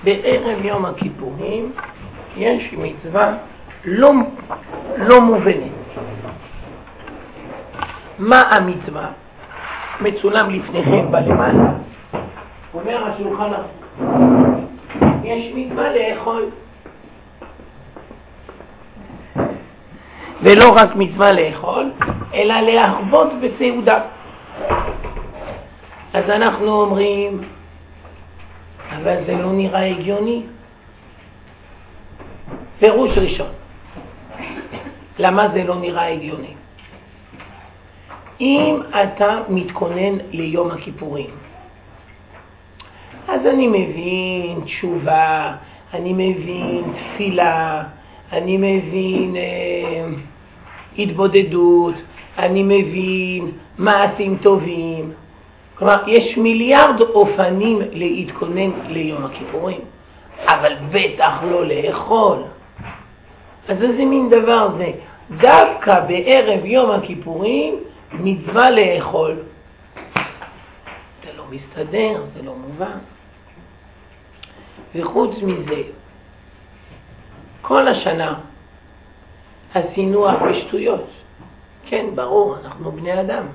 בערב יום הכיפורים יש מצווה לא מובנת. מה המצווה? מצולם לפניכם בלמעלה. אומר השולחן ערוך, יש מצווה לאכול. ולא רק מצווה לאכול, אלא להחוות בסעודה. אז אנחנו אומרים, אבל זה לא נראה הגיוני. פירוש ראשון, למה זה לא נראה הגיוני? אם אתה מתכונן ליום הכיפורים, אז אני מבין תשובה, אני מבין תפילה, אני מבין התבודדות, אני מבין מעשים טובים. כלומר, יש מיליארד אופנים להתכונן ליום הכיפורים, אבל בטח לא לאכול. אז איזה מין דבר זה? דווקא בערב יום הכיפורים מצווה לאכול. זה לא מסתדר, זה לא מובן. וחוץ מזה, כל השנה עשינו הרבה שטויות. כן, ברור, אנחנו בני אדם.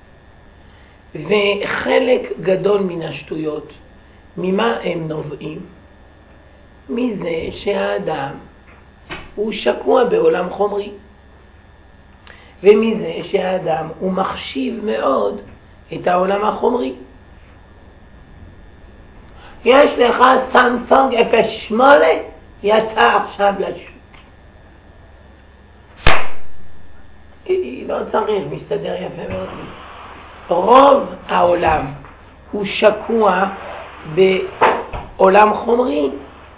וחלק גדול מן השטויות, ממה הם נובעים? מזה שהאדם הוא שקוע בעולם חומרי. ומזה שהאדם הוא מחשיב מאוד את העולם החומרי. יש לך סמסונג 08, יצא עכשיו לשוק. לא צריך, מסתדר יפה מאוד. רוב העולם הוא שקוע בעולם חומרי,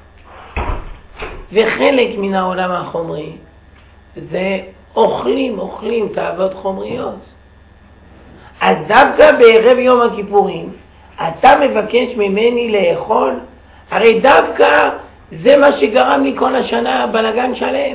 וחלק מן העולם החומרי זה אוכלים תאוות חומריות. אז דווקא בערב יום הכיפורים אתה מבקש ממני לאכול? הרי דווקא זה מה שגרם לי כל השנה בלגן שלם.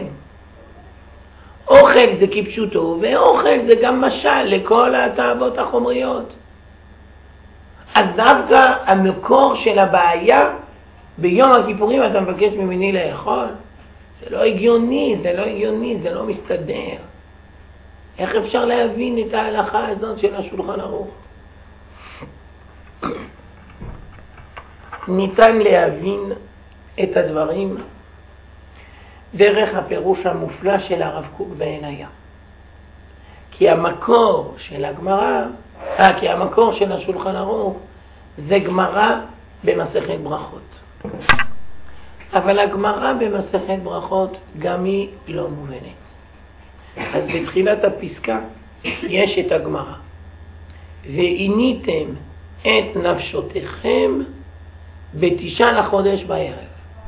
אוכל זה כפשוטו, ואוכל זה גם משל לכל התאוות החומריות. אז דווקא המקור של הבעיה ביום הכיפורים אתה מבקש ממני לאכול? זה לא הגיוני, זה לא מסתדר. איך אפשר להבין את ההלכה הזאת של השולחן ערוך? ניתן להבין את הדברים דרך הפירוש המופלא של הרב קוק בעינייה. כי המקור של השולחן ערוך זה גמרא במסכת ברכות. אבל הגמרא במסכת ברכות גם היא לא מובנת. אז בתחילת הפסקה יש את הגמרא. ועיניתם את נפשותיכם בתשעה לחודש בערב.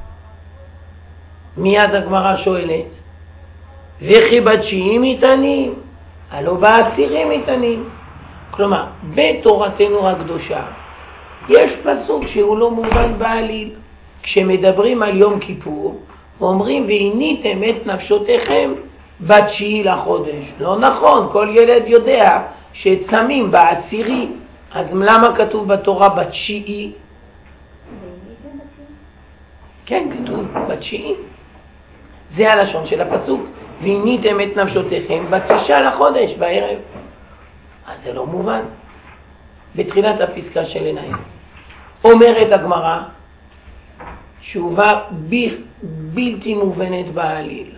מיד הגמרא שואלת, וכי בתשיעים ניתנים? הלא בעשירים ניתנים. כלומר, בתורתנו הקדושה יש פסוק שהוא לא מובן בעליל. כשמדברים על יום כיפור, אומרים ועיניתם את נפשותיכם בתשיעי לחודש. לא נכון, כל ילד יודע שצמים בעשירי. אז למה כתוב בתורה בתשיעי? כן, כתוב בתשיעי. זה הלשון של הפסוק. ועיניתם את נפשותיכם בתשעה לחודש בערב. אז זה לא מובן. בתחילת הפסקה של עיניים. אומרת הגמרא, תשובה בלתי מובנת בעליל.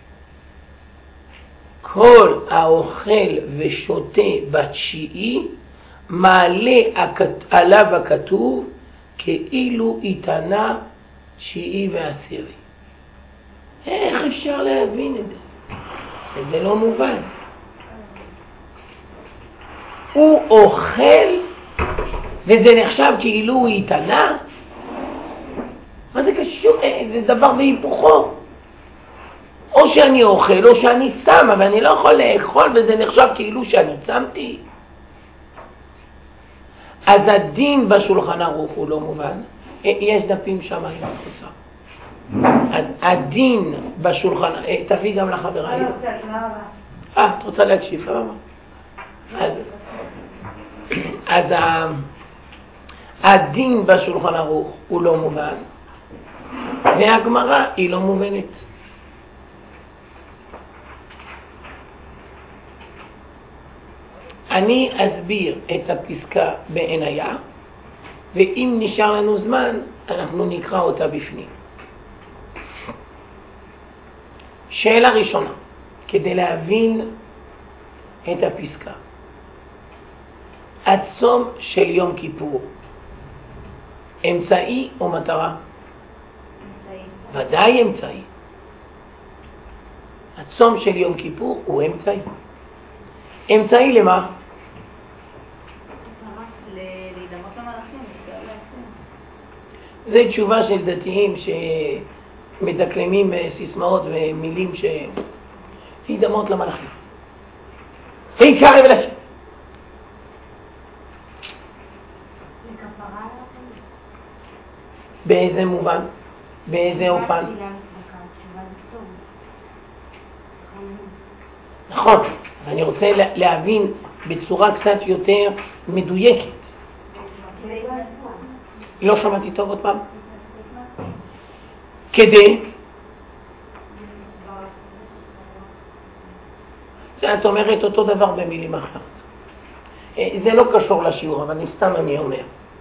כל האוכל ושותה בתשיעי מעלה עליו הכתוב כאילו התענה תשיעי ועשירי. איך אפשר להבין את זה? זה לא מובן. הוא אוכל וזה נחשב כאילו הוא התענה? מה זה קשור? זה דבר בהיפוכו. או שאני אוכל או שאני צם, אבל אני לא יכול לאכול וזה נחשב כאילו שאני צמתי. אז הדין בשולחן ערוך הוא לא מובן. יש דפים שם עם התחוסה. הדין בשולחן, תביא גם לחברה. את רוצה להקשיב? אז הדין בשולחן ערוך הוא לא מובן. והגמרא היא לא מובנת. אני אסביר את הפסקה בעיניה, ואם נשאר לנו זמן, אנחנו נקרא אותה בפנים. שאלה ראשונה, כדי להבין את הפסקה. הצום של יום כיפור, אמצעי או מטרה? ודאי אמצעי. הצום של יום כיפור הוא אמצעי. אמצעי למה? להידמות למלאכים. זה תשובה של דתיים שמדקלמים סיסמאות ומילים להידמות למלאכים. ויקרב אל השם. באיזה מובן? באיזה אופן? נכון, אני רוצה להבין בצורה קצת יותר מדויקת. לא שמעתי טוב עוד פעם. כדי? את אומרת אותו דבר במילים אחרות. זה לא קשור לשיעור, אבל סתם אני אומר.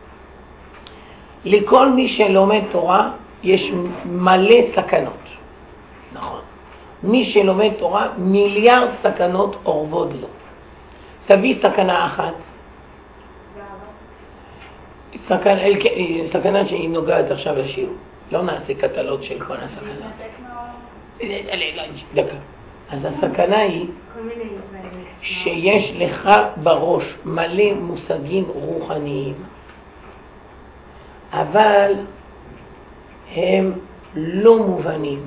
לכל מי שלומד תורה יש מלא סכנות. נכון. מי שלומד תורה, מיליארד סכנות אורבות לו. תביא סכנה אחת. סכנה שהיא נוגעת עכשיו לשיעור. לא נעשה קטלוג של כל הסכנה. דקה. אז הסכנה היא שיש לך בראש מלא מושגים רוחניים, אבל הם לא מובנים.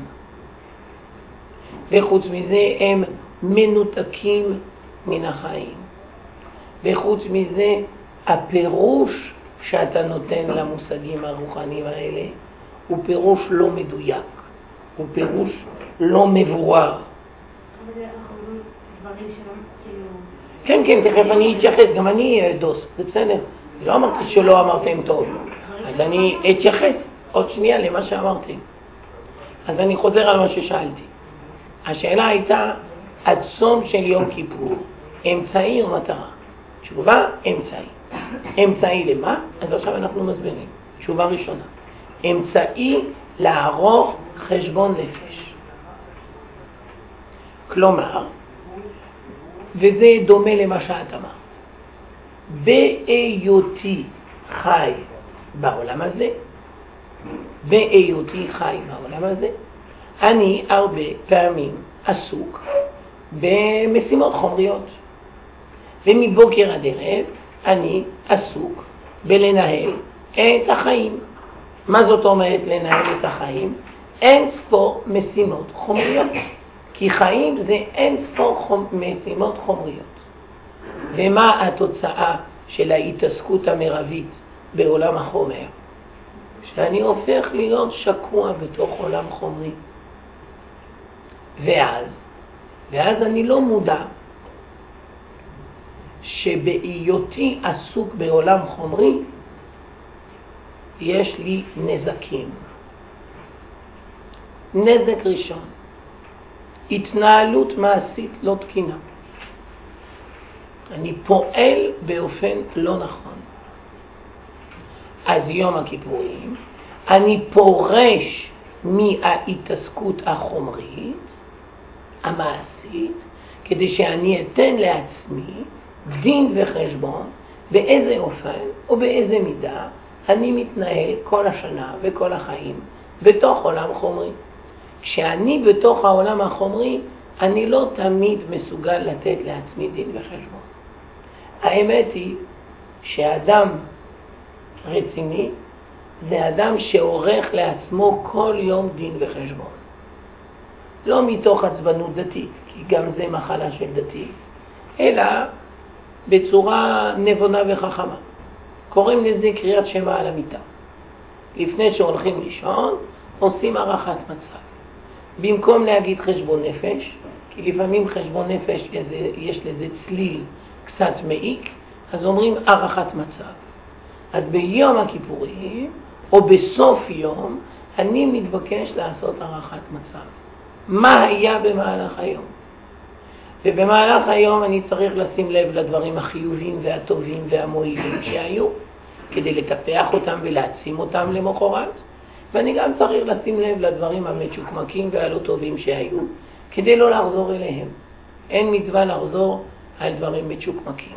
וחוץ מזה הם מנותקים מן החיים. וחוץ מזה הפירוש שאתה נותן למושגים הרוחניים האלה הוא פירוש לא מדויק, הוא פירוש לא מבואר. כן, תכף אני אתייחס, גם אני דוס, זה בסדר. לא אמרתי שלא אמרתם טוב, אז אני אתייחס עוד שנייה למה שאמרתי. אז אני חוזר על מה ששאלתי. השאלה הייתה, הצום של יום כיפור, אמצעי או מטרה? תשובה, אמצעי. אמצעי למה? אז עכשיו אנחנו מסבירים. תשובה ראשונה. אמצעי לערוך חשבון נפש. כלומר, וזה דומה למה שאת אמרת, בהיותי חי בעולם הזה, אני הרבה פעמים עסוק במשימות חומריות. ומבוקר עד ערב אני עסוק בלנהל את החיים. מה זאת אומרת לנהל את החיים? אין ספור משימות חומריות. כי חיים זה אין ספור משימות חומריות. ומה התוצאה של ההתעסקות המרבית בעולם החומר? שאני הופך להיות שקוע בתוך עולם חומרי. ואז אני לא מודע שבהיותי עסוק בעולם חומרי יש לי נזקים. נזק ראשון, התנהלות מעשית לא תקינה. אני פועל באופן לא נכון. אז יום הכיפורים אני פורש מההתעסקות החומרית, המעשית, כדי שאני אתן לעצמי דין וחשבון באיזה אופן או באיזה מידה אני מתנהל כל השנה וכל החיים בתוך עולם חומרי. כשאני בתוך העולם החומרי, אני לא תמיד מסוגל לתת לעצמי דין וחשבון. האמת היא שאדם רציני זה אדם שעורך לעצמו כל יום דין וחשבון. לא מתוך עצבנות דתית, כי גם זה מחלה של דתי, אלא בצורה נבונה וחכמה. קוראים לזה קריאת שמע על המיטה. לפני שהולכים לישון, עושים הערכת מצב. במקום להגיד חשבון נפש, כי לפעמים חשבון נפש יש לזה צליל קצת מעיק, אז אומרים הערכת מצב. אז ביום הכיפורים, או בסוף יום, אני מתבקש לעשות הערכת מצב. מה היה במהלך היום? ובמהלך היום אני צריך לשים לב לדברים החיוביים והטובים והמועילים שהיו, כדי לטפח אותם ולהעצים אותם למחרת, ואני גם צריך לשים לב לדברים המצ'וקמקים והלא טובים שהיו, כדי לא לחזור אליהם. אין מצווה לחזור על דברים מצ'וקמקים.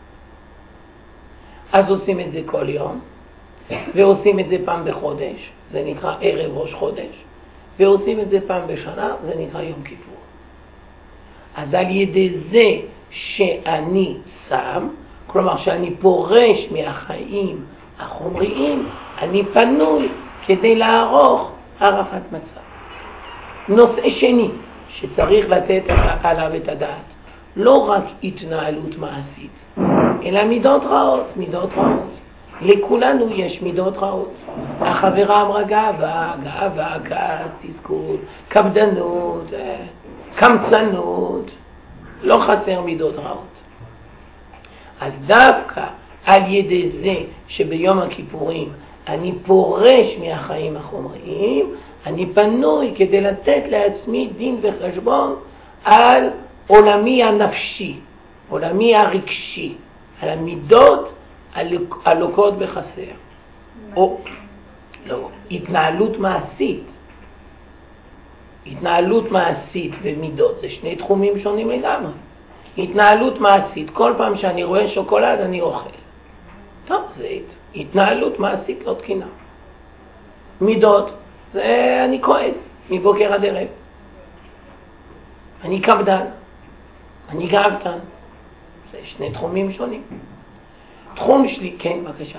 אז עושים את זה כל יום, ועושים את זה פעם בחודש, זה נקרא ערב ראש חודש, ועושים את זה פעם בשנה, זה נקרא יום כיפור. אז על ידי זה שאני שם, כלומר שאני פורש מהחיים החומריים, אני פנוי כדי לערוך הערכת מצב. נושא שני שצריך לתת עליו את הדעת, לא רק התנהלות מעשית, אלא מידות רעות, מידות רעות. לכולנו יש מידות רעות. החברה אמרה גאווה, גאווה, כעס, תסכול, קפדנות, קמצנות, לא חסר מידות רעות. אז דווקא על ידי זה שביום הכיפורים אני פורש מהחיים החומריים, אני פנוי כדי לתת לעצמי דין וחשבון על עולמי הנפשי, עולמי הרגשי, על המידות הלוקות בחסר. או, לא, התנהלות מעשית. התנהלות מעשית ומידות זה שני תחומים שונים לגמרי. התנהלות מעשית, כל פעם שאני רואה שוקולד אני אוכל. טוב, זה התנהלות מעשית לא תקינה. מידות, זה אני כועס מבוקר עד ערב. אני קפדן, אני גאוותן. זה שני תחומים שונים. תחום שלי, כן, בבקשה.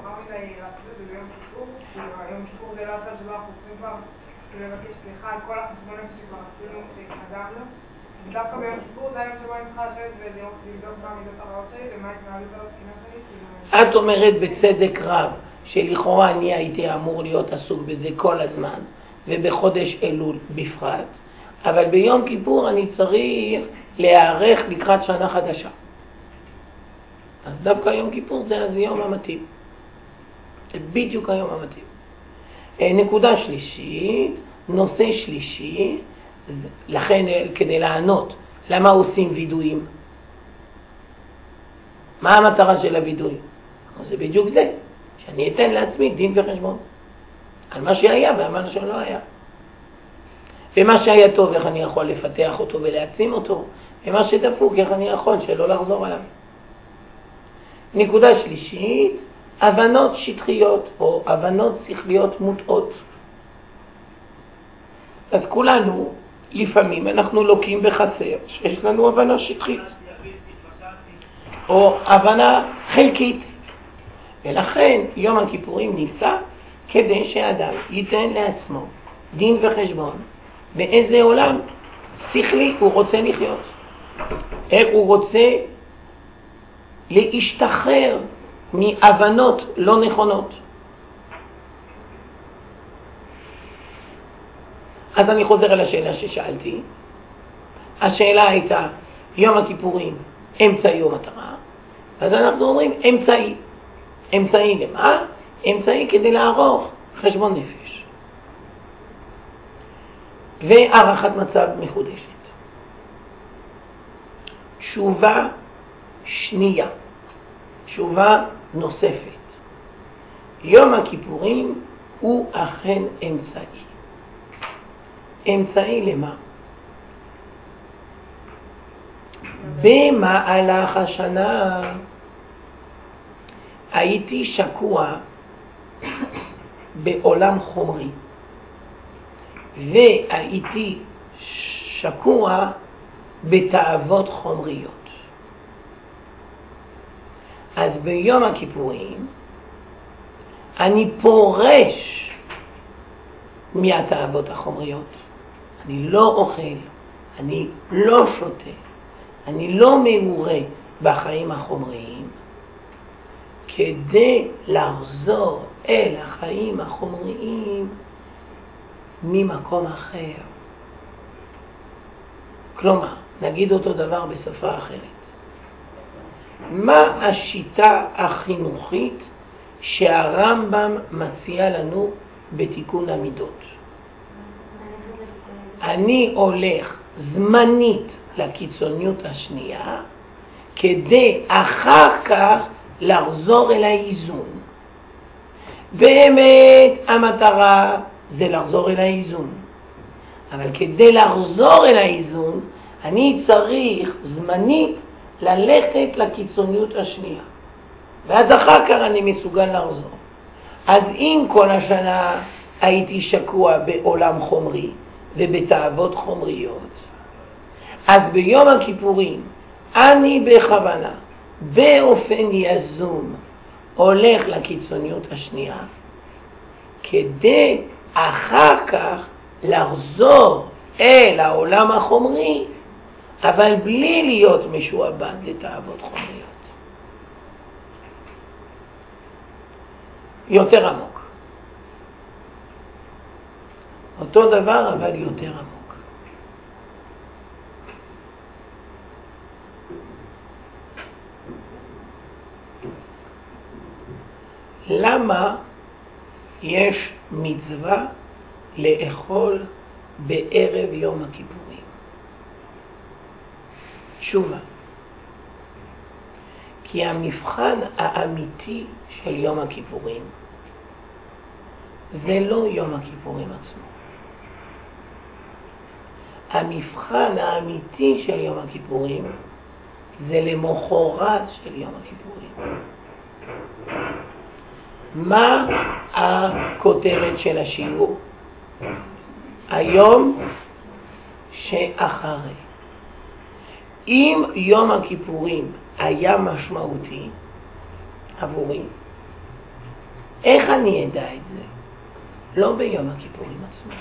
היום כיפור זה לא עשה שבא חופשים כבר לבקש סליחה על כל החשבונות שכבר עשינו כשהתקדמנו. ודווקא ביום כיפור זה היום שבו אני צריכה לשבת ולבדוק מה המידות הרעות שלי ומה התנהלות התקינה שלי. את אומרת בצדק רב שלכאורה אני הייתי אמור להיות עסוק בזה כל הזמן ובחודש אלול בפרט, אבל ביום כיפור אני צריך להיערך לקראת שנה חדשה. אז דווקא יום כיפור זה היום המתאים. זה בדיוק היום המתאים. נקודה שלישית, נושא שלישי, לכן כדי לענות, למה עושים וידויים? מה המטרה של הוידוי? זה בדיוק זה, שאני אתן לעצמי דין וחשבון על מה שהיה ועל מה שלא היה. ומה שהיה טוב, איך אני יכול לפתח אותו ולהעצים אותו, ומה שדפוק, איך אני יכול שלא לחזור עליו. נקודה שלישית, הבנות שטחיות או הבנות שכליות מוטעות. אז כולנו, לפעמים אנחנו לוקים בחסר שיש לנו הבנה שטחית או הבנה חלקית. ולכן יום הכיפורים נמצא כדי שאדם ייתן לעצמו דין וחשבון באיזה עולם שכלי הוא רוצה לחיות, איך הוא רוצה להשתחרר מהבנות לא נכונות. אז אני חוזר על השאלה ששאלתי. השאלה הייתה יום הכיפורים אמצעי או מטרה, אז אנחנו אומרים אמצעי. אמצעי למה? אמצעי כדי לערוך חשבון נפש והערכת מצב מחודשת. תשובה שנייה, תשובה נוספת, יום הכיפורים הוא אכן אמצעי. אמצעי למה? במהלך השנה הייתי שקוע בעולם חומרי והייתי שקוע בתאוות חומריות. אז ביום הכיפורים אני פורש מהתאוות החומריות. אני לא אוכל, אני לא שותה, אני לא מעורה בחיים החומריים, כדי לחזור אל החיים החומריים ממקום אחר. כלומר, נגיד אותו דבר בשפה אחרת. מה השיטה החינוכית שהרמב"ם מציע לנו בתיקון המידות. אני הולך זמנית לקיצוניות השנייה, כדי אחר כך לחזור אל האיזון. באמת המטרה זה לחזור אל האיזון. אבל כדי לחזור אל האיזון, אני צריך זמנית ללכת לקיצוניות השנייה. ואז אחר כך אני מסוגל לחזור. אז אם כל השנה הייתי שקוע בעולם חומרי ובתאוות חומריות, אז ביום הכיפורים אני בכוונה, באופן יזום, הולך לקיצוניות השנייה, כדי אחר כך לחזור אל העולם החומרי, אבל בלי להיות משועבד לתאוות חומריות. יותר עמוק. אותו דבר, אבל יותר עמוק. למה יש מצווה לאכול בערב יום הכיפורים? תשובה. כי המבחן האמיתי של יום הכיפורים זה לא יום הכיפורים עצמו. המבחן האמיתי של יום הכיפורים זה למחרת של יום הכיפורים. מה הכותרת של השיעור? היום שאחרי. אם יום הכיפורים היה משמעותי עבורי, איך אני אדע את זה? לא ביום הכיפורים עצמו.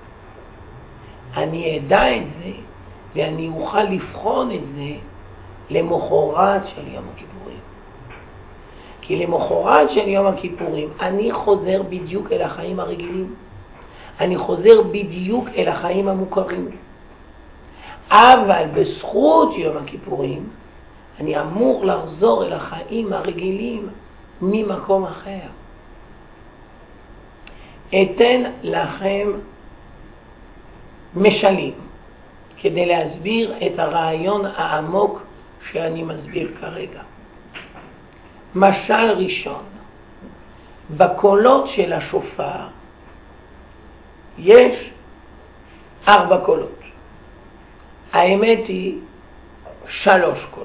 אני אדע את זה ואני אוכל לבחון את זה למחרת של יום הכיפורים. כי למחרת של יום הכיפורים אני חוזר בדיוק אל החיים הרגילים. אני חוזר בדיוק אל החיים המוכרים. אבל בזכות יום הכיפורים אני אמור לחזור אל החיים הרגילים ממקום אחר. אתן לכם משלים כדי להסביר את הרעיון העמוק שאני מסביר כרגע. משל ראשון, בקולות של השופר יש 4 קולות. האמת היא 3 קולות.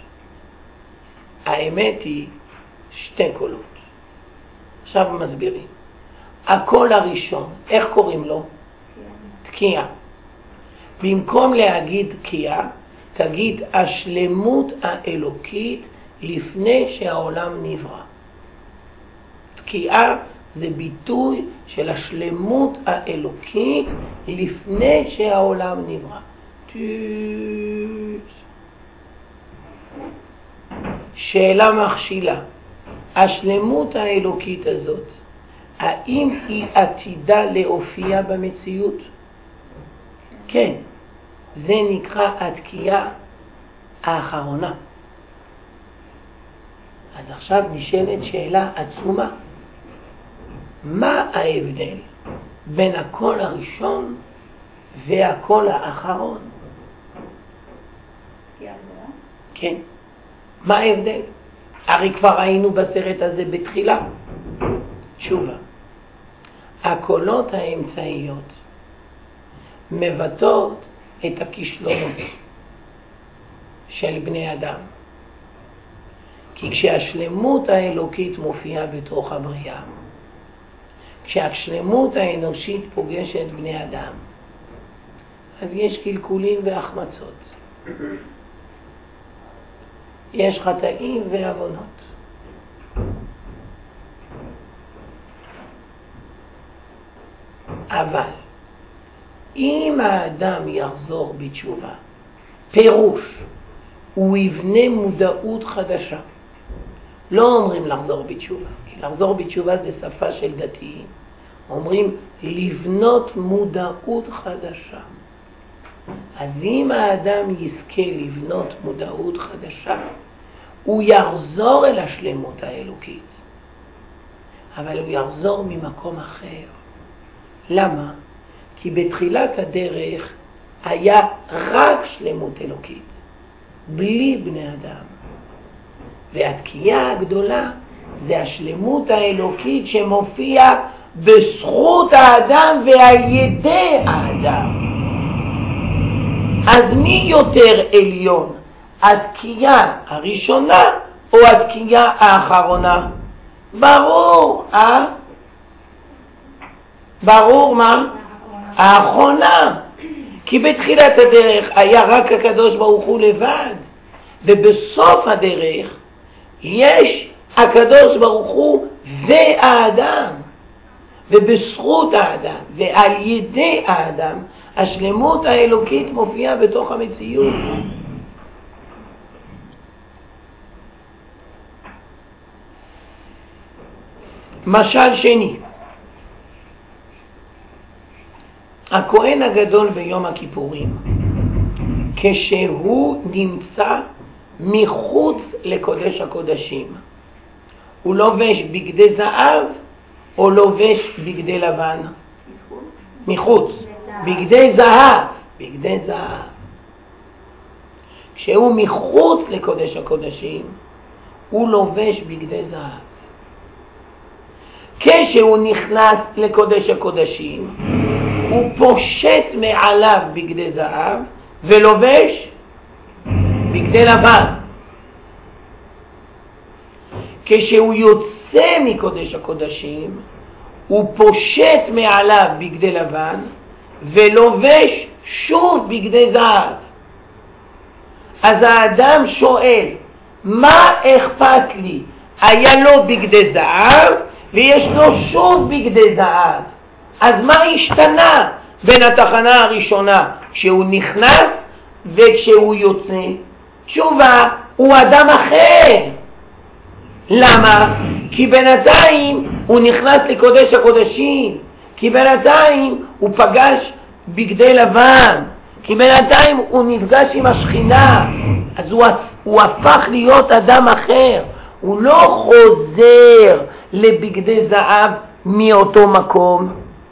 האמת היא 2 קולות. עכשיו מסבירים. הקול הראשון, איך קוראים לו? תקיעה. במקום להגיד תקיעה, תגיד השלמות האלוקית לפני שהעולם נברא. תקיעה זה ביטוי של השלמות האלוקית לפני שהעולם נברא. שאלה מכשילה. השלמות האלוקית הזאת, האם היא עתידה להופיע במציאות? כן. זה נקרא התקיעה האחרונה. אז עכשיו נשאלת שאלה עצומה. מה ההבדל בין הקול הראשון והקול האחרון? כן. מה ההבדל? הרי כבר היינו בסרט הזה בתחילה. תשובה. הקולות האמצעיות מבטאות את הכישלונות של בני אדם. כי כשהשלמות האלוקית מופיעה בתוך הבריאה, כשהשלמות האנושית פוגשת בני אדם, אז יש קלקולים והחמצות. יש חטאים ועוונות. אבל אם האדם יחזור בתשובה, פירוש, הוא יבנה מודעות חדשה. לא אומרים לחזור בתשובה, כי לחזור בתשובה זה שפה של דתיים. אומרים לבנות מודעות חדשה. אז אם האדם יזכה לבנות מודעות חדשה, הוא יחזור אל השלמות האלוקית. אבל הוא יחזור ממקום אחר. למה? כי בתחילת הדרך היה רק שלמות אלוקית, בלי בני אדם. והתקיעה הגדולה זה השלמות האלוקית שמופיעה בזכות האדם ועל ידי האדם. אז מי יותר עליון? התקיעה הראשונה או התקיעה האחרונה? ברור, ברור מה? האחרונה. כי בתחילת הדרך היה רק הקדוש ברוך הוא לבד, ובסוף הדרך יש הקדוש ברוך הוא והאדם, ובזכות האדם ועל ידי האדם השלמות האלוקית מופיעה בתוך המציאות. משל שני, הכהן הגדול ביום הכיפורים, כשהוא נמצא מחוץ לקודש הקודשים, הוא לובש בגדי זהב או לובש בגדי לבן? מחוץ. בגדי זהב. בגדי זהב. כשהוא מחוץ לקודש הקודשים, הוא לובש בגדי זהב. כשהוא נכנס לקודש הקודשים, הוא פושט מעליו בגדי זהב ולובש בגדי לבן. כשהוא יוצא מקודש הקודשים, הוא פושט מעליו בגדי לבן ולובש שוב בגדי זהב. אז האדם שואל, מה אכפת לי? היה לו בגדי זהב ויש לו שוב בגדי זהב. אז מה השתנה בין התחנה הראשונה כשהוא נכנס וכשהוא יוצא? תשובה, הוא אדם אחר. למה? כי בינתיים הוא נכנס לקודש הקודשים, כי בינתיים הוא פגש בגדי לבן, כי בינתיים הוא נפגש עם השכינה, אז הוא הפך להיות אדם אחר. הוא לא חוזר לבגדי זהב מאותו מקום.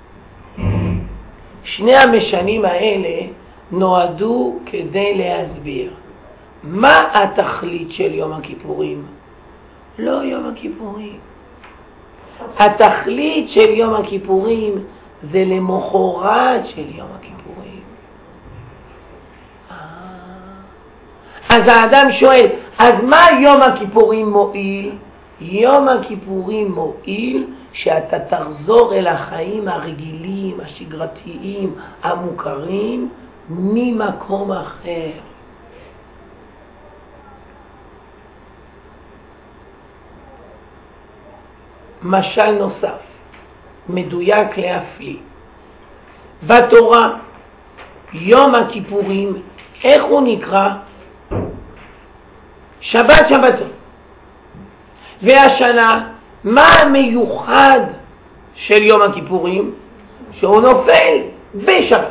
שני המשנים האלה נועדו כדי להסביר מה התכלית של יום הכיפורים. לא יום הכיפורים. התכלית של יום הכיפורים זה למחרת של יום הכיפורים. אז האדם שואל, אז מה יום הכיפורים מועיל? יום הכיפורים מועיל שאתה תחזור אל החיים הרגילים, השגרתיים, המוכרים, ממקום אחר. משל נוסף, מדויק להפליא. בתורה, יום הכיפורים, איך הוא נקרא? שבת שבתון. והשנה, מה המיוחד של יום הכיפורים? שהוא נופל בשבת.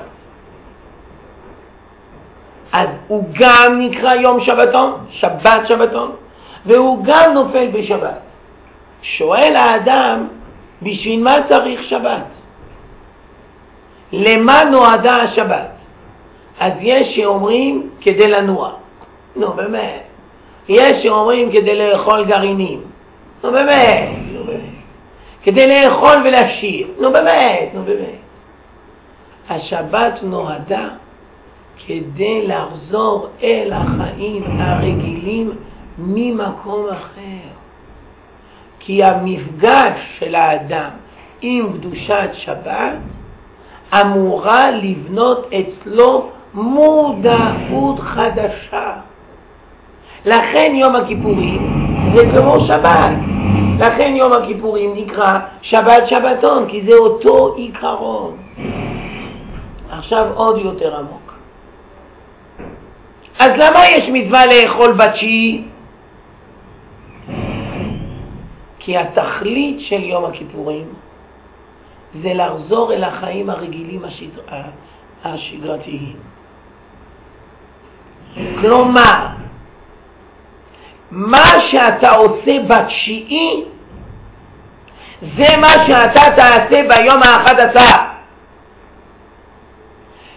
אז הוא גם נקרא יום שבתון, שבת שבתון, והוא גם נופל בשבת. שואל האדם, בשביל מה צריך שבת? למה נועדה השבת? אז יש שאומרים כדי לנוע. נו באמת. יש שאומרים כדי לאכול גרעינים. נו באמת. כדי לאכול ולהשאיר. נו באמת. השבת נועדה כדי לחזור אל החיים הרגילים ממקום אחר. כי המפגש של האדם עם קדושת שבת אמורה לבנות אצלו מודעות חדשה. לכן יום הכיפורים זה כמו שבת. לכן יום הכיפורים נקרא שבת שבתון, כי זה אותו עיקרון. עכשיו עוד יותר עמוק. אז למה יש מצווה לאכול בתשיעי? כי התכלית של יום הכיפורים זה לחזור אל החיים הרגילים השגרתיים. כלומר, מה שאתה עושה בתשיעי זה מה שאתה תעשה ביום ה-11.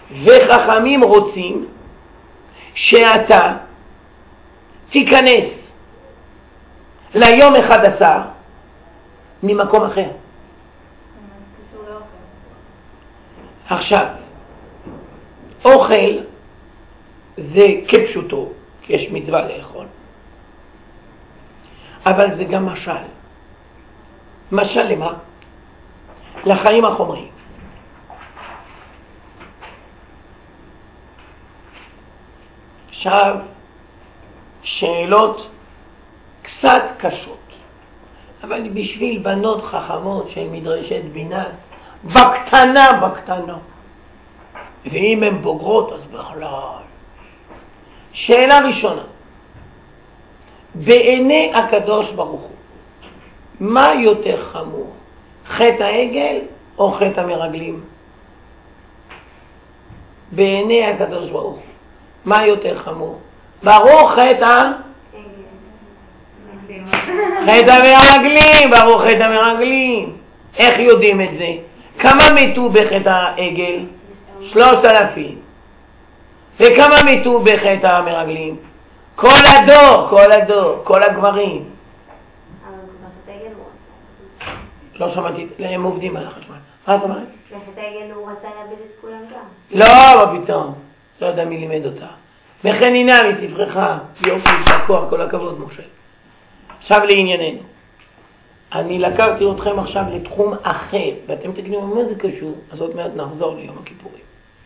וחכמים רוצים שאתה תיכנס ליום 11 ממקום אחר. קשור לאוכל. עכשיו, אוכל זה כפשוטו, כי יש מצווה לאכול. אבל זה גם משל. משל למה? לחיים החומריים. עכשיו, שאלות קצת קשות, אבל בשביל בנות חכמות שהן מדרשת בינה, בקטנה. ואם הן בוגרות, אז בכלל. שאלה ראשונה, בעיני הקדוש ברוך הוא, מה יותר חמור? חטא העגל או חטא המרגלים? בעיני הקדוש ברוך הוא, מה יותר חמור? ברוך חטא המרגלים, ברוך חטא המרגלים. איך יודעים את זה? כמה מתו בחטא העגל? 3,000. וכמה מתו בחטא המרגלים? כל הדור, כל הגברים. לא שמעתי, הם עובדים על החשמל. מה את אומרת? בחטא העגל הוא רצה להביא את כולם גם. לא, מה פתאום. לא יודע מי לימד אותה. וכן הנה מספרך, יופי, כוח, כל הכבוד משה. עכשיו לענייננו. אני לקחתי אתכם עכשיו לתחום אחר, ואתם תגידו, מה זה קשור? אז עוד מעט נחזור ליום הכיפורים.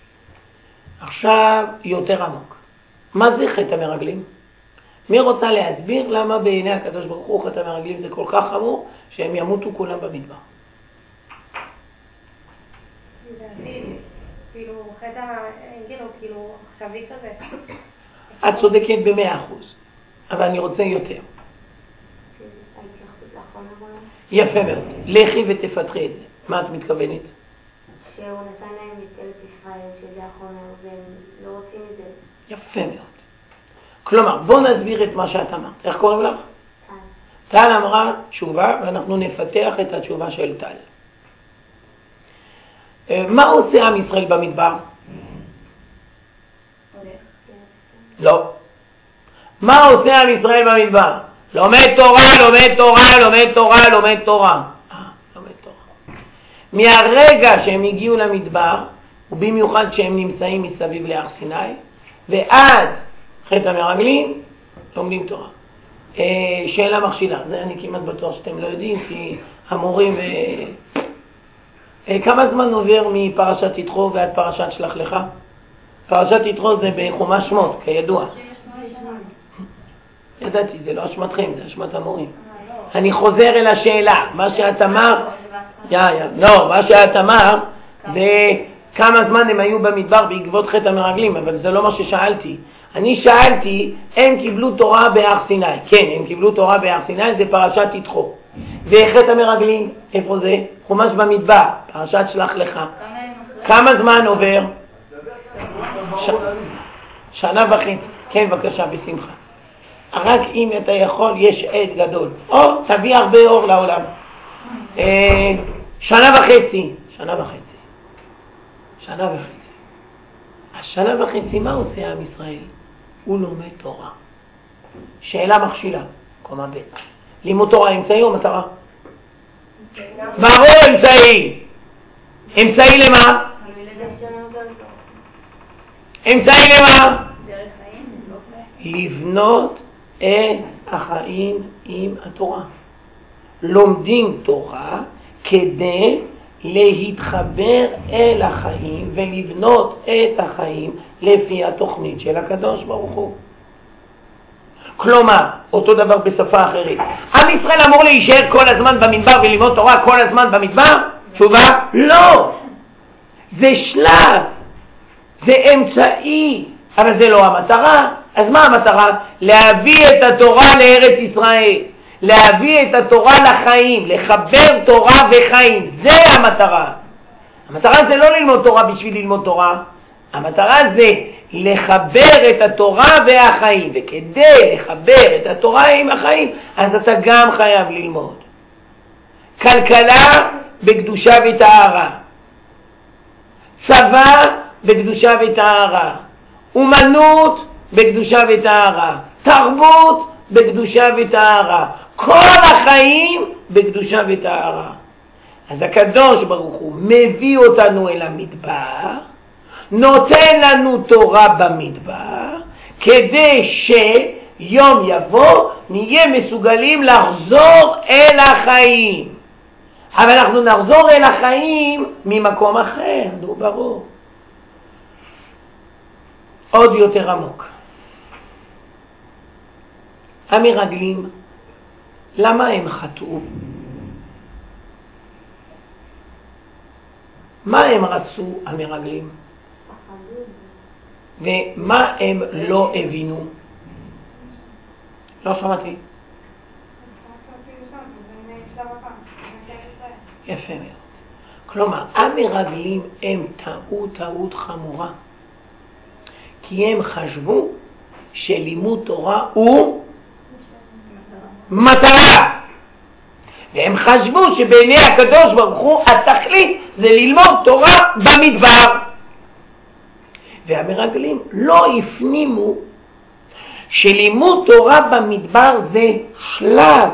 עכשיו יותר עמוק. מה זה חטא המרגלים? מי רוצה להסביר למה בעיני הקדוש ברוך הוא חטא המרגלים זה כל כך חמור שהם ימותו כולם במדבר? כאילו חטא העגל הוא כאילו עכשווי כזה. את צודקת ב100%, אבל אני רוצה יותר. יפה מאוד. לכי ותפתחי את זה. מה את מתכוונת? שהוא נתן להם את ארץ ישראל, שזה החומר, והם לא רוצים את זה. יפה מאוד. כלומר, בוא נסביר את מה שאת אמרת. איך קוראים לך? טל אמרה תשובה, ואנחנו נפתח את התשובה של טל. מה עושה עם ישראל במדבר? לא. מה עושה עם ישראל במדבר? לומד תורה. מהרגע שהם הגיעו למדבר, ובמיוחד שהם נמצאים מסביב להר סיני, ועד חטא המרגלים, לומדים תורה. שאלה מכשילה, זה אני כמעט בטוח שאתם לא יודעים, כי המורים... כמה זמן עובר מפרשת יתרו ועד פרשת שלח לך? פרשת יתרו זה בחומש שמות, כידוע. ידעתי, זה לא אשמתכם, זה אשמת המורים. אני חוזר אל השאלה, מה שאת אמרת, מה שאת אמרת זה כמה זמן הם היו במדבר בעקבות חטא המרגלים, אבל זה לא מה ששאלתי. אני שאלתי, הם קיבלו תורה בהר סיני. כן, הם קיבלו תורה בהר סיני, זה פרשת יתרו. וחטא המרגלים, איפה זה? חומש במדבר, פרשת שלח לך. כמה זמן עובר? שנה וחצי. כן, בבקשה, בשמחה. רק אם אתה יכול, יש עד גדול. או, תביא הרבה אור לעולם. שנה וחצי. השנה וחצי, מה עושה עם ישראל? הוא לומד תורה. שאלה מכשילה, קומה ב'. לימוד תורה אמצעי או מטרה? ברור אמצעי. אמצעי למה? אמצעי למה? לבנות את החיים עם התורה. לומדים תורה כדי להתחבר אל החיים ולבנות את החיים לפי התוכנית של הקדוש ברוך הוא. כלומר, אותו דבר בשפה אחרת. עם ישראל אמור להישאר כל הזמן במדבר וללמוד תורה כל הזמן במדבר? תשובה, לא. זה שלב, זה אמצעי, אבל זה לא המטרה. אז מה המטרה? להביא את התורה לארץ ישראל. להביא את התורה לחיים, לחבר תורה וחיים, זה המטרה. המטרה זה לא ללמוד תורה בשביל ללמוד תורה, המטרה זה לחבר את התורה והחיים, וכדי לחבר את התורה עם החיים, אז אתה גם חייב ללמוד. כלכלה בקדושה וטהרה, צבא בקדושה וטהרה, אומנות בקדושה וטהרה, תרבות בקדושה וטהרה, כל החיים בקדושה וטהרה. אז הקדוש ברוך הוא מביא אותנו אל המדבר, נותן לנו תורה במדבר, כדי שיום יבוא נהיה מסוגלים לחזור אל החיים. אבל אנחנו נחזור אל החיים ממקום אחר, נו ברור. עוד יותר עמוק. המרגלים, למה הם חטאו? מה הם רצו המרגלים? ומה הם לא הבינו? לא שמעתי. יפה מאוד. כלומר, המרגלים הם טעות חמורה. כי הם חשבו שלימוד תורה הוא מטרה. והם חשבו שבעיני הקדוש ברוך הוא התכלית זה ללמוד תורה במדבר. והמרגלים לא הפנימו שלימוד תורה במדבר זה שלב.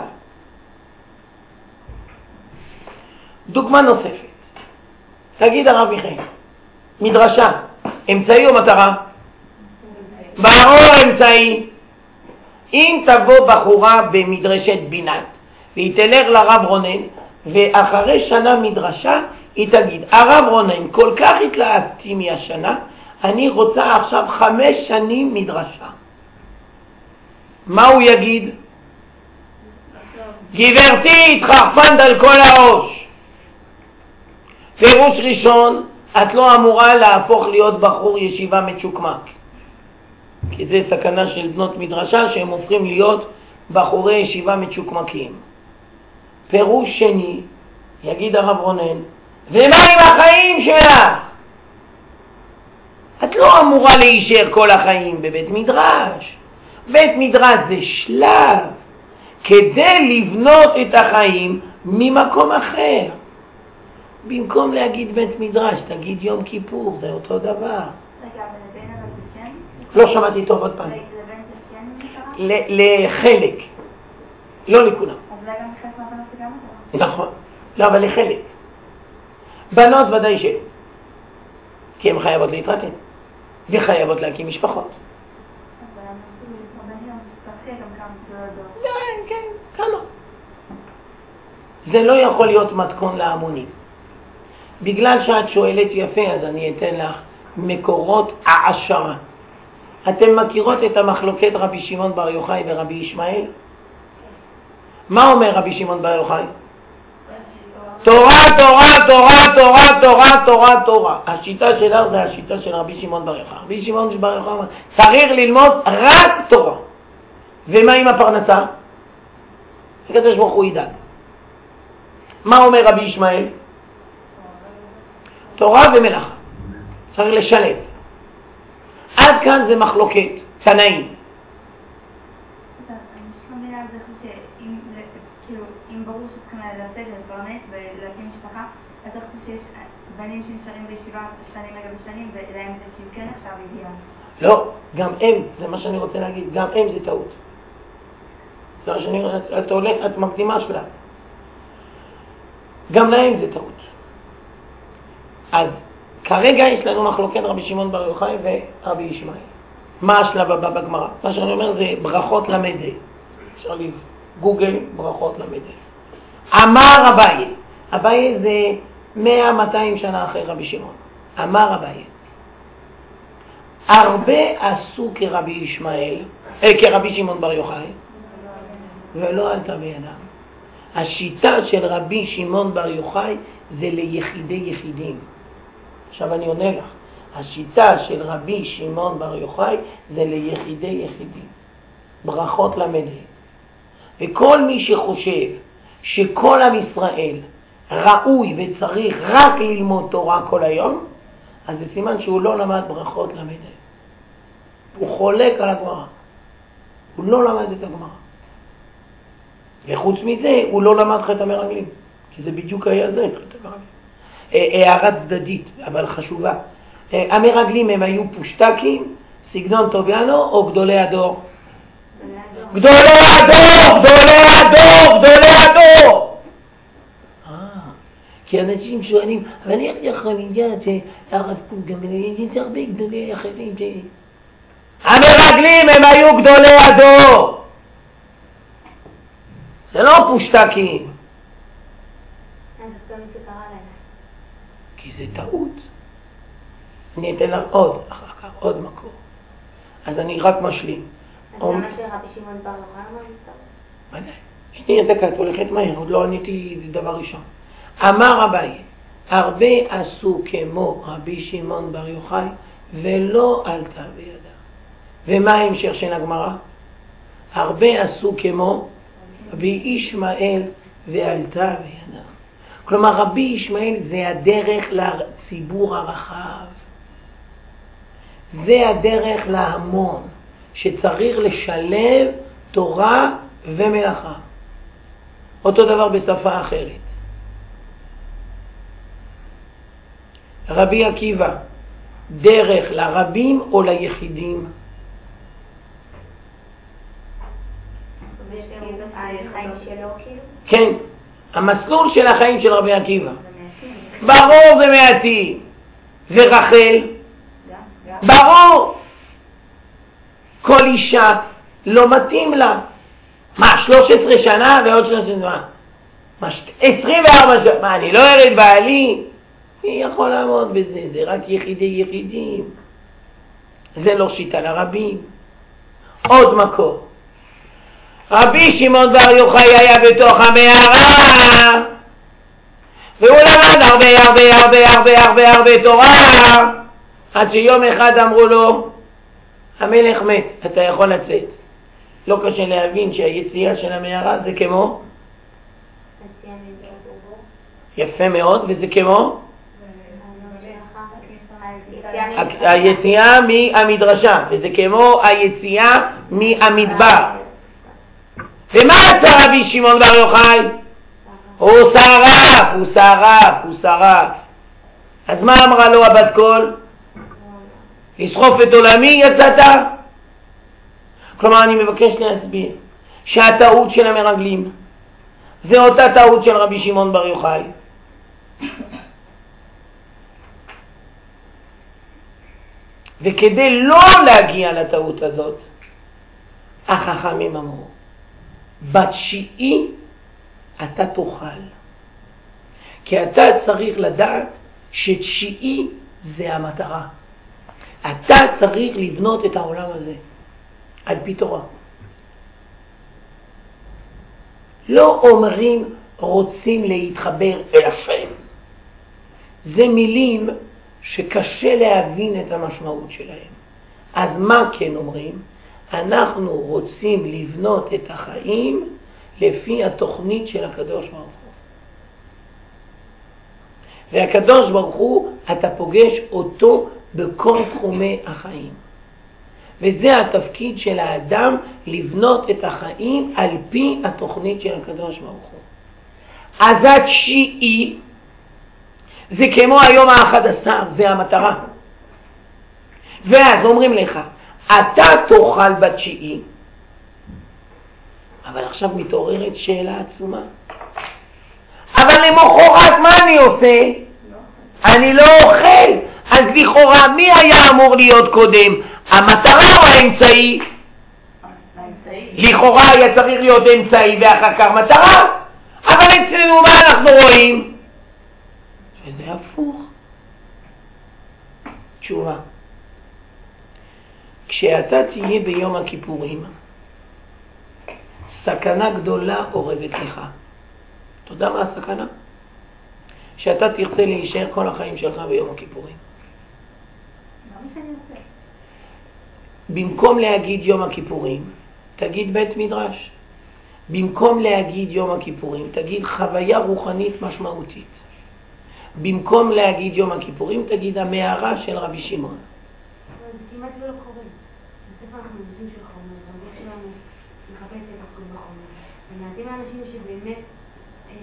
דוגמה נוספת. תגיד הרב מיכאל, מדרשה, אמצעי או מטרה? ברור אמצעי. אם תבוא בחורה במדרשת בינת והיא תלך לרב רונן ואחרי שנה מדרשה היא תגיד, הרב רונן, כל כך התלהבתי מהשנה, אני רוצה עכשיו 5 שנים מדרשה. מה הוא יגיד? גברתי, התחרפנת על כל הראש. פירוש ראשון, את לא אמורה להפוך להיות בחור ישיבה מצ'וקמק. כי זה סכנה של בנות מדרשה שהם הופכים להיות בחורי ישיבה מצ'וקמקים. פירוש שני, יגיד הרב רונן, ומה עם החיים שלך? את לא אמורה להישאר כל החיים בבית מדרש. בית מדרש זה שלב כדי לבנות את החיים ממקום אחר. במקום להגיד בית מדרש, תגיד יום כיפור, זה אותו דבר. רגע, אבל לבין הרב לא שמעתי טוב עוד פעם. לבין זה כן? לחלק, לא לכולם. אז אולי גם חלק מהבנות זה גם אותו. נכון, לא, אבל לחלק. בנות ודאי שלא. כי הן חייבות להתרתן, וחייבות להקים משפחות. אבל אנחנו מתרבנים, תרחיב גם כמה גדולות. כן, כמה. זה לא יכול להיות מתכון להמונים. בגלל שאת שואלת יפה, אז אני אתן לך מקורות העשרה. אתם מכירות את המחלוקת רבי שמעון בר יוחאי ורבי ישמעאל? מה אומר רבי שמעון בר יוחאי? תורה, תורה, תורה, תורה, תורה, תורה, תורה. השיטה שלך זה השיטה של רבי שמעון בר יוחאי. רבי שמעון בר יוחאי אומר, צריך ללמוד רק תורה. ומה עם הפרנסה? הקדוש ברוך הוא ידאג. מה אומר רבי ישמעאל? תורה ומלאכה. צריך לשלב. עד כאן זה מחלוקת, תנאים. אני לא מבינה על זה שאם ברור שצריכים לעשות להתפרנס ולהקים משפחה, אז אני חושב שיש בנים שנשארים בישיבה שנים רגע בשנים ולהם זה כאילו כן עכשיו הגיע. לא, גם הם, זה מה שאני רוצה להגיד, גם הם זה טעות. זה מה שאני רוצה, את מקדימה שלה. גם להם זה טעות. אז כרגע יש לנו מחלוקת רבי שמעון בר יוחאי ורבי ישמעאל. מה השלב הבא בגמרא? מה שאני אומר זה ברכות למדי. אפשר לגוגל ברכות למדי. אמר אביי. אביי זה 100-200 שנה אחרי רבי שמעון. אמר אביי. הרבה עשו כרבי ישמעאל, כרבי שמעון בר יוחאי, ולא עלתה בידם. השיטה של רבי שמעון בר יוחאי זה ליחידי יחידים. עכשיו אני עונה לך, השיטה של רבי שמעון בר יוחאי זה ליחידי יחידים. ברכות למדי. וכל מי שחושב שכל עם ישראל ראוי וצריך רק ללמוד תורה כל היום, אז זה סימן שהוא לא למד ברכות למדי. הוא חולק על הגמרא. הוא לא למד את הגמרא. וחוץ מזה, הוא לא למד חטא המרגלים. כי זה בדיוק היה זה, חטא המרגלים. הערה צדדית, אבל חשובה. המרגלים הם היו פושטקים, סגנון טוביאנו או גדולי הדור? גדולי הדור, גדולי הדור, גדולי הדור. כי אנשים שואלים, אבל איך יכול לדעת שהרב קוק גם יש הרבה גדולי אחרים המרגלים הם היו גדולי הדור. זה לא פושטקים. אז גם זה קרה להם. כי זה טעות. אני אתן לך עוד מקור. אז אני רק משלים. אז למה שרבי שמעון בר יוחאי אמר? שנייה דקה, את הולכת מהר, עוד לא עניתי דבר ראשון. אמר אביי, הרבה עשו כמו רבי שמעון בר יוחאי ולא עלתה בידה. ומה ההמשך של הגמרא? הרבה עשו כמו רבי ישמעאל ועלתה בידה. כלומר רבי ישמעאל זה הדרך לציבור הרחב. זה הדרך להמון שצריך לשלב תורה ומלאכה. אותו דבר בשפה אחרת. רבי עקיבא, דרך לרבים או ליחידים? החיים שלו כאילו? כן, המסלול של החיים של רבי עקיבא. ברור זה מעטים. ורחל? ברור. כל אישה לא מתאים לה. מה, 13 שנה ועוד 13 שנה? מה, 24 שנה? מה, אני לא ארד בעלי? מי יכול לעמוד בזה? זה רק יחידים. זה לא שיטה לרבים. עוד מקור. רבי שמעון בר יוחאי היה בתוך המערה והוא למד הרבה תורה עד שיום אחד אמרו לו, המלך מת, אתה יכול לצאת. לא קשה להבין שהיציאה של המערה זה כמו? יפה מאוד, וזה כמו? היציאה מהמדרשה, וזה כמו היציאה מהמדבר. ומה עשה רבי שמעון בר יוחאי? הוא שרף. אז מה אמרה לו הבת קול? לסחוף את עולמי יצאת? כלומר אני מבקש להסביר שהטעות של המרגלים זה אותה טעות של רבי שמעון בר יוחאי. וכדי לא להגיע לטעות הזאת החכמים אמרו, בתשיעי אתה תאכל, כי אתה צריך לדעת שתשיעי זה המטרה. אתה צריך לבנות את העולם הזה על פי תורה. לא אומרים רוצים להתחבר אל השם. זה מילים שקשה להבין את המשמעות שלהם. אז מה כן אומרים? אנחנו רוצים לבנות את החיים לפי התוכנית של הקדוש ברוך הוא. והקדוש ברוך הוא, אתה פוגש אותו בכל תחומי החיים. וזה התפקיד של האדם, לבנות את החיים על פי התוכנית של הקדוש ברוך הוא. אז התשיעי זה כמו היום ה-11, זה המטרה. ואז אומרים לך, אתה תאכל בתשיעי, אבל עכשיו מתעוררת שאלה עצומה. אבל למחרת מה אני עושה? אני לא אוכל. אז לכאורה מי היה אמור להיות קודם? המטרה או האמצעי? לכאורה היה צריך להיות אמצעי ואחר כך מטרה. אבל אצלנו מה אנחנו רואים? שזה הפוך. תשובה. כשאתה תהיה ביום הכיפורים, סכנה גדולה אורבת לך. אתה יודע מה הסכנה? שאתה תרצה להישאר כל החיים שלך ביום הכיפורים. במקום להגיד יום הכיפורים, תגיד בית מדרש. במקום להגיד יום הכיפורים, תגיד חוויה רוחנית משמעותית. במקום להגיד יום הכיפורים, תגיד המערה של רבי שמעון. זה כמעט לא קורה. בספר אנחנו יודעים של חומר, והמוח שלנו מחפש את הכל בחומר. ומעטים האנשים שבאמת